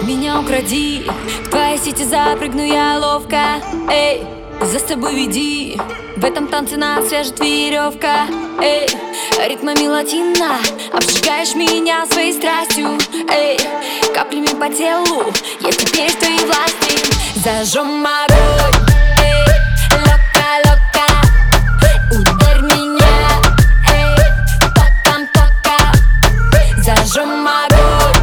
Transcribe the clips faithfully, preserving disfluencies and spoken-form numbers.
Меня укради, в твоей сети запрыгну я ловко. Эй, за собой веди, в этом танце нас свяжет веревка. Эй, ритмами латино обжигаешь меня своей страстью. Эй, каплями по телу я теперь в твоей власти. Зажжем огонь. Эй, лока-лока, ударь меня. Эй, токам-тока, зажжем огонь.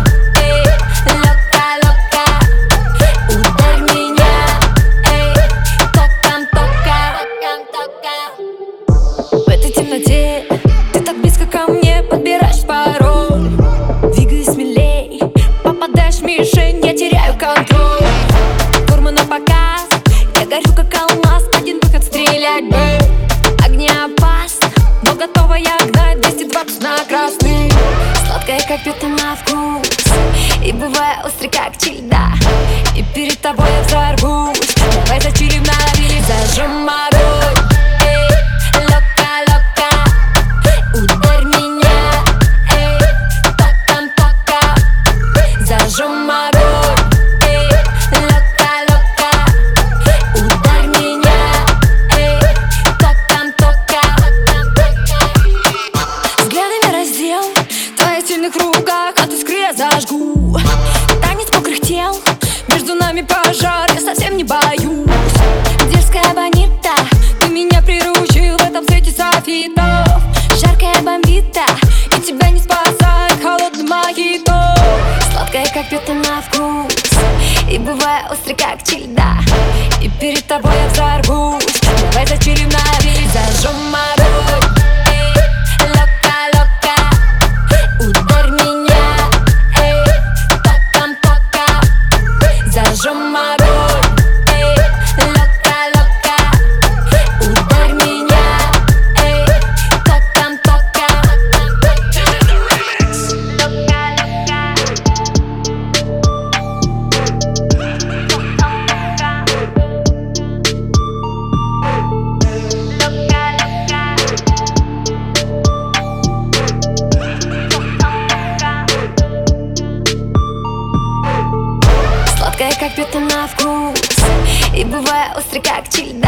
Ты так близко ко мне, подбираешь пароль. Двигай смелей, попадаешь в мишень, я теряю контроль. Форма на показ, я горю как алмаз. Один выход стрелять, бэй. Огни опасно, но готова я гнать двести двадцать на красный. Сладкая, как пята на вкус, и бывая острый, как чильда. И перед тобой я взорвусь. Давай зачилим на берег, зажжем огонь. Зажжем огонь. Эй, лока-лока, ударь меня. Эй, токам-тока. Взглядами раздел в твоих сильных руках, от искры я зажгу. Танец мокрых тел, между нами пожар, я совсем не боюсь. Дерзкая бонита, ты меня приручил в этом свете софитов. Жаркая бомбита, и тебя не спасает холодный мохито. Сладкая, как пята на вкус, и бывая острый, как чильда. И перед тобой я взорвусь. Давай зачилим на берег, зажжем огонь. Эй, лока-лока, ударь меня. Эй, токам-тока, зажжем огонь. Эй, лока-лока, ударь меня. Эй, токам-тока. Сладкая, как пята на вкус, и бывая острый, как чильда.